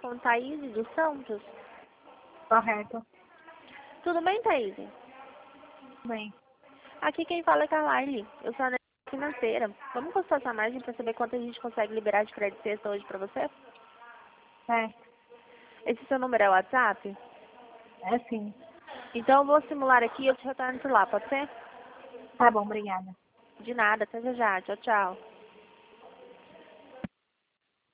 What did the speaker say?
com Thaís dos Santos? Correto. Tudo bem, Thaís? Bem. Aqui quem fala é Carlyle. Eu sou a analista financeira. Vamos consultar sua margem para saber quanto a gente consegue liberar de crédito sexta hoje para você? Certo. Esse seu número é o WhatsApp? É sim. Então eu vou simular aqui e eu te retorno por lá, pode ser? Tá bom, obrigada. De nada, até já já. Tchau, tchau.